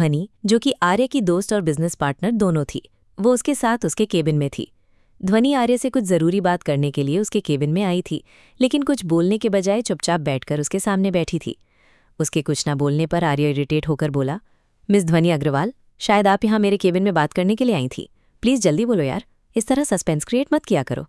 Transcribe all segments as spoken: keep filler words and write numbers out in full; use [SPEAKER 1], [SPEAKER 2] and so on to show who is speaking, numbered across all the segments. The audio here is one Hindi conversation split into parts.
[SPEAKER 1] ध्वनि, जो कि आर्य की दोस्त और बिजनेस पार्टनर दोनों थी, वो उसके साथ उसके केबिन में थी। ध्वनि आर्य से कुछ ज़रूरी बात करने के लिए उसके केबिन में आई थी, लेकिन कुछ बोलने के बजाय चुपचाप बैठकर उसके सामने बैठी थी। उसके कुछ ना बोलने पर आर्य इरिटेट होकर बोला, मिस ध्वनि अग्रवाल, शायद आप यहाँ मेरे केबिन में बात करने के लिए आई थी। प्लीज़ जल्दी बोलो यार, इस तरह सस्पेंस क्रिएट मत किया करो।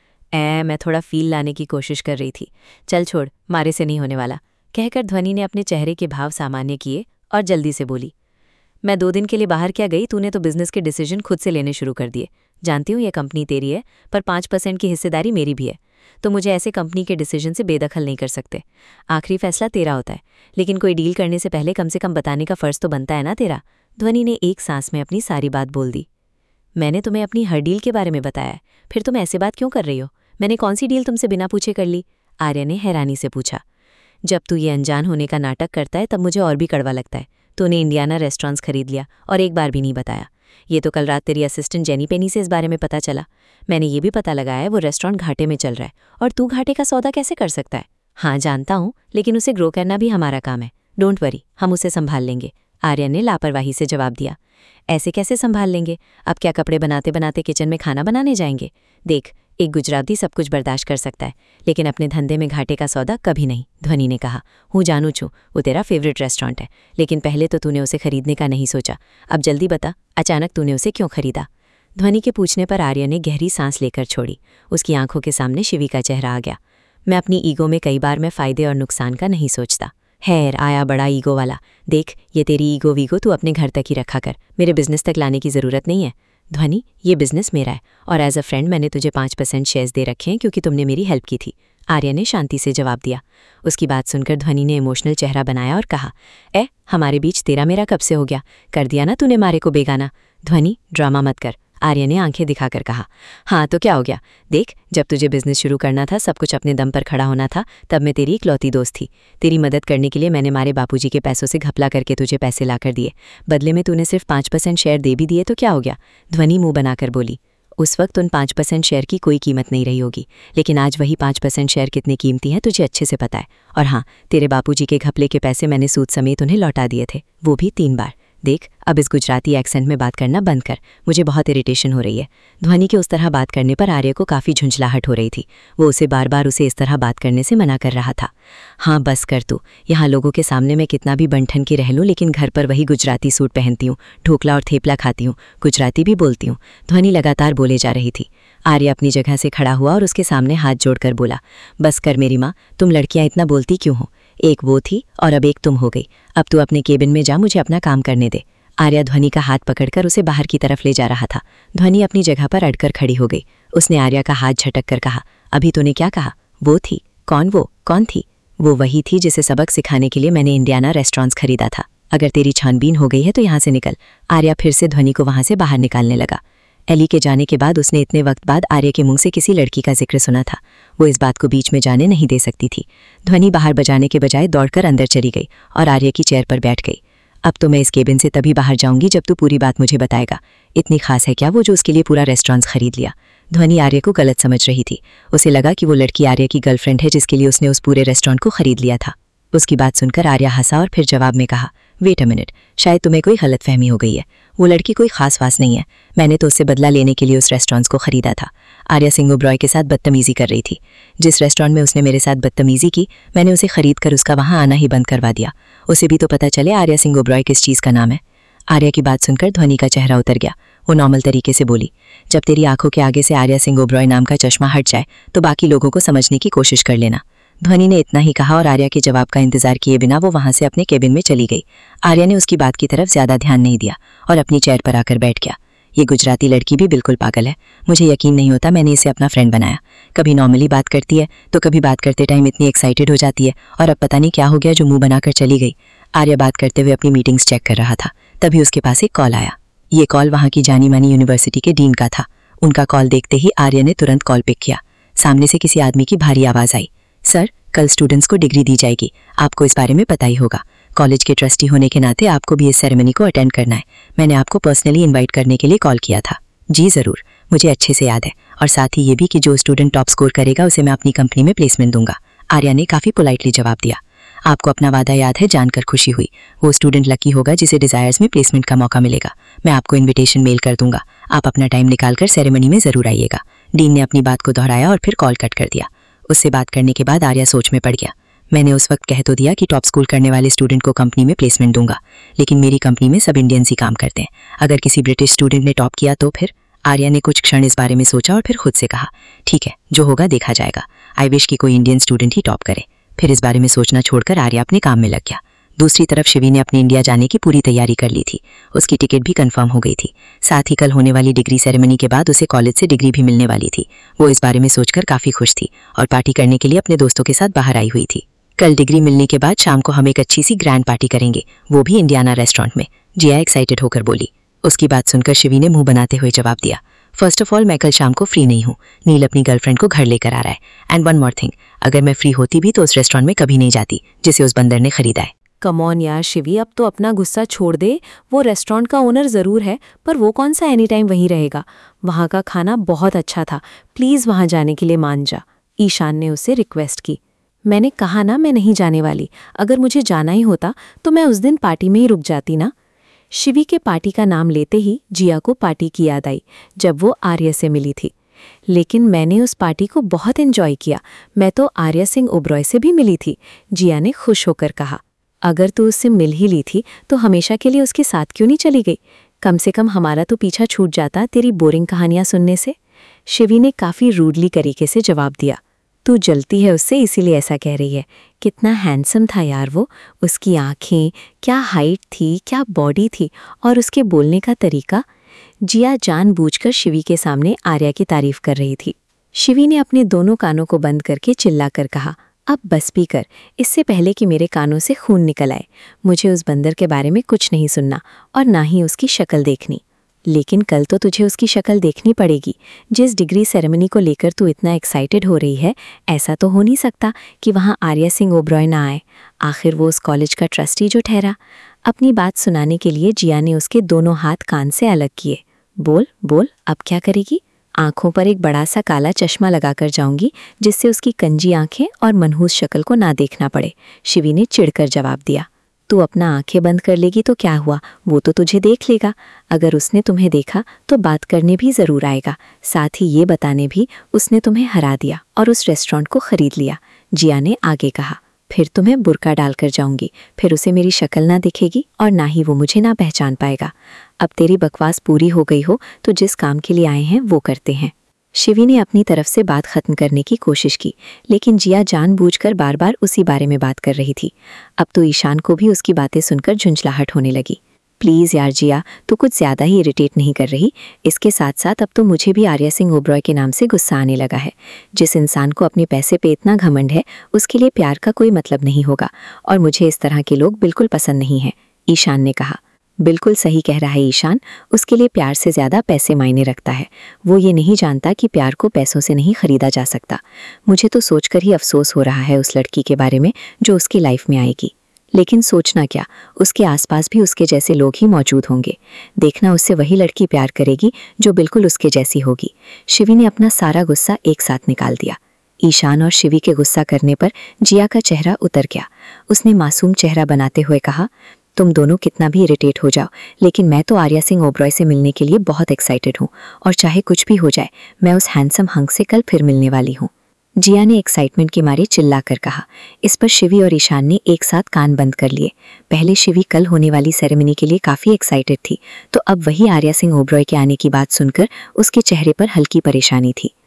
[SPEAKER 1] ए मैं थोड़ा फील लाने की कोशिश कर रही थी। चल छोड़, मारे से नहीं होने वाला, कहकर ध्वनि ने अपने चेहरे के भाव सामान्य किए और जल्दी से बोली, मैं दो दिन के लिए बाहर क्या गई, तूने तो बिजनेस के डिसीजन खुद से लेने शुरू कर दिए। जानती हूँ ये कंपनी तेरी है, पर पाँच परसेंट की हिस्सेदारी मेरी भी है, तो मुझे ऐसे कंपनी के डिसीजन से बेदखल नहीं कर सकते। आखिरी फैसला तेरा होता है, लेकिन कोई डील करने से पहले कम से कम बताने का फ़र्ज़ तो बनता है ना तेरा। ध्वनि ने एक सांस में अपनी सारी बात बोल दी। मैंने तुम्हें अपनी हर डील के बारे में बताया है, फिर तुम ऐसे बात क्यों कर रही हो? मैंने कौन सी डील तुमसे बिना पूछे कर ली? आर्य ने हैरानी से पूछा। जब तू ये अनजान होने का नाटक करता है तब मुझे और भी कड़वा लगता है। तूने इंडियाना रेस्टोरेंट्स खरीद लिया और एक बार भी नहीं बताया। ये तो कल रात तेरी असिस्टेंट जेनी पेनी से इस बारे में पता चला। मैंने ये भी पता लगाया है वो रेस्टोरेंट घाटे में चल रहा है, और तू घाटे का सौदा कैसे कर सकता है? हाँ जानता हूँ, लेकिन उसे ग्रो करना भी हमारा काम है। डोंट वरी, हम उसे संभाल लेंगे, आर्य ने लापरवाही से जवाब दिया। ऐसे कैसे संभाल लेंगे? अब क्या कपड़े बनाते बनाते किचन में खाना बनाने जाएंगे? देख, एक गुजराती सब कुछ बर्दाश्त कर सकता है, लेकिन अपने धंधे में घाटे का सौदा कभी नहीं, ध्वनि ने कहा। हूँ जानू छू, वो तेरा फेवरेट रेस्टोरेंट है, लेकिन पहले तो तूने उसे खरीदने का नहीं सोचा। अब जल्दी बता, अचानक तूने उसे क्यों खरीदा? ध्वनि के पूछने पर आर्य ने गहरी सांस लेकर छोड़ी। उसकी आंखों के सामने शिवी का चेहरा आ गया। मैं अपनी ईगो में कई बार मैं फ़ायदे और नुकसान का नहीं सोचता। हैर आया बड़ा ईगो वाला। देख, ये तेरी ईगो वीगो तू अपने घर तक ही रखा कर, मेरे बिजनेस तक लाने की ज़रूरत नहीं है। ध्वनि, ये बिजनेस मेरा है, और एज अ फ्रेंड मैंने तुझे पाँच परसेंट शेयर्स दे रखे हैं क्योंकि तुमने मेरी हेल्प की थी, आर्य ने शांति से जवाब दिया। उसकी बात सुनकर ध्वनि ने इमोशनल चेहरा बनाया और कहा, ए हमारे बीच तेरा मेरा कब से हो गया? कर दिया ना तूने मारे को बेगाना। ध्वनि, ड्रामा मत कर, आर्य ने आंखें दिखाकर कहा। हाँ तो क्या हो गया? देख, जब तुझे बिजनेस शुरू करना था, सब कुछ अपने दम पर खड़ा होना था, तब मैं तेरी इकलौती दोस्त थी। तेरी मदद करने के लिए मैंने मारे बापूजी के पैसों से घपला करके तुझे पैसे ला कर दिए। बदले में तूने सिर्फ पाँच परसेंट शेयर दे भी दिए तो क्या हो गया? ध्वनि मुंह बनाकर बोली। उस वक्त उन पाँच परसेंट शेयर की कोई कीमत नहीं रही होगी, लेकिन आज वही पाँच परसेंट शेयर कितने कीमती हैं तुझे अच्छे से पता है। और हाँ, तेरे बापूजी के घपले के पैसे मैंने सूद समेत उन्हें लौटा दिए थे, वो भी तीन बार। देख, अब इस गुजराती एक्सेंट में बात करना बंद कर, मुझे बहुत इरिटेशन हो रही है। ध्वनि के उस तरह बात करने पर आर्य को काफ़ी झुंझलाहट हो रही थी। वो उसे बार बार उसे इस तरह बात करने से मना कर रहा था। हाँ बस कर तू, यहाँ लोगों के सामने मैं कितना भी बनठन की रह लूँ, लेकिन घर पर वही गुजराती सूट पहनती हूँ, ढोकला और थेपला खाती हूँ, गुजराती भी बोलती हूँ। ध्वनि लगातार बोले जा रही थी। आर्य अपनी जगह से खड़ा हुआ और उसके सामने हाथ जोड़कर बोला, बस कर मेरी माँ, तुम लड़कियाँ इतना बोलती क्यों हो? एक वो थी और अब एक तुम हो गई। अब तू अपने केबिन में जा, मुझे अपना काम करने दे। आर्य ध्वनि का हाथ पकड़कर उसे बाहर की तरफ ले जा रहा था। ध्वनि अपनी जगह पर अड़कर खड़ी हो गई। उसने आर्य का हाथ झटक कर कहा, अभी तूने क्या कहा? वो थी? कौन वो? कौन थी? वो वही थी जिसे सबक सिखाने के लिए मैंने इंडियाना रेस्टोरेंट्स खरीदा था। अगर तेरी छानबीन हो गई है तो यहाँ से निकल। आर्य फिर से ध्वनि को वहाँ से बाहर निकालने लगा। एली के जाने के बाद उसने इतने वक्त बाद आर्य के मुंह से किसी लड़की का जिक्र सुना था। वो इस बात को बीच में जाने नहीं दे सकती थी। ध्वनि बाहर बजाने के बजाय दौड़कर अंदर चली गई और आर्य की चेयर पर बैठ गई। अब तो मैं इस केबिन से तभी बाहर जाऊंगी जब तू पूरी बात मुझे बताएगा। इतनी खास है क्या वो जो उसके लिए पूरा रेस्टोरेंट्स खरीद लिया? ध्वनि आर्य को गलत समझ रही थी। उसे लगा कि वो लड़की आर्य की गर्लफ्रेंड है जिसके लिए उसने उस पूरे रेस्टोरेंट को खरीद लिया था। उसकी बात सुनकर आर्य हंसा और फिर जवाब में कहा, वेट अ मिनट, शायद तुम्हें कोई गलतफहमी हो गई है। वो लड़की कोई खास वास नहीं है। मैंने तो उससे बदला लेने के लिए उस रेस्टोरेंट्स को खरीदा था। आर्य सिंह ओबरॉय के साथ बदतमीजी कर रही थी। जिस रेस्टोरेंट में उसने मेरे साथ बदतमीजी की, मैंने उसे खरीद कर उसका वहाँ आना ही बंद करवा दिया। उसे भी तो पता चले आर्य सिंह ओबरॉय किस चीज़ का नाम है। आर्य की बात सुनकर ध्वनि का चेहरा उतर गया। वो नॉर्मल तरीके से बोली, जब तेरी आंखों के आगे से आर्य सिंह ओबरॉय नाम का चश्मा हट जाए तो बाकी लोगों को समझने की कोशिश कर लेना। ध्वनि ने इतना ही कहा और आर्य के जवाब का इंतजार किए बिना वो वहां से अपने केबिन में चली गई। आर्य ने उसकी बात की तरफ ज्यादा ध्यान नहीं दिया और अपनी चेयर पर आकर बैठ गया। ये गुजराती लड़की भी बिल्कुल पागल है। मुझे यकीन नहीं होता मैंने इसे अपना फ्रेंड बनाया। कभी नॉर्मली बात करती है तो कभी बात करते टाइम इतनी एक्साइटेड हो जाती है, और अब पता नहीं क्या हो गया जो मुंह बनाकर चली गई। आर्य बात करते हुए अपनी मीटिंग्स चेक कर रहा था, तभी उसके पास एक कॉल आया। ये कॉल वहाँ की जानी मानी यूनिवर्सिटी के डीन का था। उनका कॉल देखते ही आर्य ने तुरंत कॉल पिक किया। सामने से किसी आदमी की भारी आवाज़ आई, सर कल स्टूडेंट्स को डिग्री दी जाएगी, आपको इस बारे में पता ही होगा। कॉलेज के ट्रस्टी होने के नाते आपको भी इस सेरेमनी को अटेंड करना है। मैंने आपको पर्सनली इनवाइट करने के लिए कॉल किया था। जी ज़रूर, मुझे अच्छे से याद है, और साथ ही ये भी कि जो स्टूडेंट टॉप स्कोर करेगा उसे मैं अपनी कंपनी में प्लेसमेंट दूंगा। आर्या ने काफ़ी पोलाइटली जवाब दिया।
[SPEAKER 2] आपको अपना वादा याद है जानकर खुशी हुई। वो स्टूडेंट लकी होगा जिसे डिजायर्स में प्लेसमेंट का मौका मिलेगा। मैं आपको इनविटेशन मेल कर दूंगा, आप अपना टाइम निकालकर सेरेमनी में जरूर आइएगा। डीन ने अपनी बात को दोहराया और फिर कॉल कट कर दिया। उससे बात करने के बाद आर्या सोच में पड़ गया। मैंने उस वक्त कह तो दिया कि टॉप स्कूल करने वाले स्टूडेंट को कंपनी में प्लेसमेंट दूंगा, लेकिन मेरी कंपनी में सब इंडियंस ही काम करते हैं। अगर किसी ब्रिटिश स्टूडेंट ने टॉप किया तो फिर? आर्या ने कुछ क्षण इस बारे में सोचा और फिर खुद से कहा, ठीक है, जो होगा देखा जाएगा। आई विश कि कोई इंडियन स्टूडेंट ही टॉप करे। फिर इस बारे में सोचना छोड़कर आर्या अपने काम में लग गया। दूसरी तरफ शिवी ने अपने इंडिया जाने की पूरी तैयारी कर ली थी। उसकी टिकट भी कंफर्म हो गई थी। साथ ही कल होने वाली डिग्री सेरेमनी के बाद उसे कॉलेज से डिग्री भी मिलने वाली थी। वो इस बारे में सोचकर काफी खुश थी और पार्टी करने के लिए अपने दोस्तों के साथ बाहर आई हुई थी। कल डिग्री मिलने के बाद शाम को हम एक अच्छी सी ग्रैंड पार्टी करेंगे, वो भी इंडियाना रेस्टोरेंट में, जिया एक्साइटेड होकर बोली। उसकी बात सुनकर शिवी ने मुंह बनाते हुए जवाब दिया, फर्स्ट ऑफ ऑल मैं कल शाम को फ्री नहीं हूँ। नील अपनी गर्लफ्रेंड को घर लेकर आ रहा है। एंड वन मोर थिंग, अगर मैं फ्री होती भी तो उस रेस्टोरेंट में कभी नहीं जाती जिसे उस बंदर ने खरीदा है।
[SPEAKER 1] कम ऑन यार शिवी, अब तो अपना गुस्सा छोड़ दे। वो रेस्टोरेंट का ओनर ज़रूर है, पर वो कौन सा एनी टाइम वहीं रहेगा। वहाँ का खाना बहुत अच्छा था, प्लीज़ वहाँ जाने के लिए मान जा, ईशान ने उससे रिक्वेस्ट की। मैंने कहा ना मैं नहीं जाने वाली। अगर मुझे जाना ही होता तो मैं उस दिन पार्टी में ही रुक जाती ना। शिवी के पार्टी का नाम लेते ही जिया को पार्टी की याद आई जब वो आर्या से मिली थी। लेकिन मैंने उस पार्टी को बहुत एंजॉय किया। मैं तो आर्या सिंह ओबरॉय से भी मिली थी, जिया ने खुश होकर कहा। अगर तू उससे मिल ही ली थी तो हमेशा के लिए उसके साथ क्यों नहीं चली गई? कम से कम हमारा तो पीछा छूट जाता तेरी बोरिंग कहानियां सुनने से। शिवी ने काफ़ी रूडली तरीके से जवाब दिया। तू जलती है उससे इसीलिए ऐसा कह रही है। कितना हैंडसम था यार वो, उसकी आँखें, क्या हाइट थी, क्या बॉडी थी, और उसके बोलने का तरीका। जिया जानबूझकर शिवी के सामने आर्या की तारीफ कर रही थी। शिवी ने अपने दोनों कानों को बंद करके चिल्लाकर कहा, अब बस भी कर, इससे पहले कि मेरे कानों से खून निकल आए। मुझे उस बंदर के बारे में कुछ नहीं सुनना और ना ही उसकी शक्ल देखनी। लेकिन कल तो तुझे उसकी शक्ल देखनी पड़ेगी। जिस डिग्री सेरेमनी को लेकर तू इतना एक्साइटेड हो रही है, ऐसा तो हो नहीं सकता कि वहाँ आर्या सिंह ओबरॉय ना आए। आखिर वो उस कॉलेज का ट्रस्टी जो ठहरा। अपनी बात सुनाने के लिए जिया ने उसके दोनों हाथ कान से अलग किए। बोल बोल, अब क्या करेगी? आंखों पर एक बड़ा सा काला चश्मा लगाकर जाऊंगी जिससे उसकी कंजी आंखें और मनहूस शक्ल को ना देखना पड़े, शिवी ने चिढ़कर जवाब दिया। तू अपना आंखें बंद कर लेगी तो क्या हुआ, वो तो तुझे देख लेगा। अगर उसने तुम्हें देखा तो बात करने भी ज़रूर आएगा, साथ ही ये बताने भी उसने तुम्हें हरा दिया और उस रेस्टोरेंट को खरीद लिया, जिया ने आगे कहा। फिर तुम्हें बुर्का डालकर जाऊंगी, फिर उसे मेरी शक्ल ना दिखेगी और ना ही वो मुझे ना पहचान पाएगा। अब तेरी बकवास पूरी हो गई हो तो जिस काम के लिए आए हैं वो करते हैं। शिवी ने अपनी तरफ से बात खत्म करने की कोशिश की, लेकिन जिया जानबूझकर बार बार उसी बारे में बात कर रही थी। अब तो ईशान को भी उसकी बातें सुनकर झुंझलाहट होने लगी। प्लीज़ यार जिया, तू कुछ ज़्यादा ही इरिटेट नहीं कर रही? इसके साथ साथ अब तो मुझे भी आर्या सिंह ओबरॉय के नाम से गुस्सा आने लगा है। जिस इंसान को अपने पैसे पे इतना घमंड है, उसके लिए प्यार का कोई मतलब नहीं होगा, और मुझे इस तरह के लोग बिल्कुल पसंद नहीं हैं, ईशान ने कहा। बिल्कुल सही कह रहा है ईशान, उसके लिए प्यार से ज़्यादा पैसे मायने रखता है। वो ये नहीं जानता कि प्यार को पैसों से नहीं खरीदा जा सकता। मुझे तो सोचकर ही अफसोस हो रहा है उस लड़की के बारे में जो उसकी लाइफ में आएगी। लेकिन सोचना क्या, उसके आसपास भी उसके जैसे लोग ही मौजूद होंगे। देखना उससे वही लड़की प्यार करेगी जो बिल्कुल उसके जैसी होगी। शिवी ने अपना सारा गुस्सा एक साथ निकाल दिया। ईशान और शिवी के गुस्सा करने पर जिया का चेहरा उतर गया। उसने मासूम चेहरा बनाते हुए कहा, तुम दोनों कितना भी इरिटेट हो जाओ, लेकिन मैं तो आर्या सिंह ओबरॉय से मिलने के लिए बहुत एक्साइटेड हूँ, और चाहे कुछ भी हो जाए मैं उस हैंडसम हंक से कल फिर मिलने वाली हूँ, जिया ने एक्साइटमेंट के मारे चिल्लाकर कहा। इस पर शिवी और ईशान ने एक साथ कान बंद कर लिए। पहले शिवी कल होने वाली सेरेमनी के लिए काफ़ी एक्साइटेड थी, तो अब वही आर्या सिंह ओबरॉय के आने की बात सुनकर उसके चेहरे पर हल्की परेशानी थी।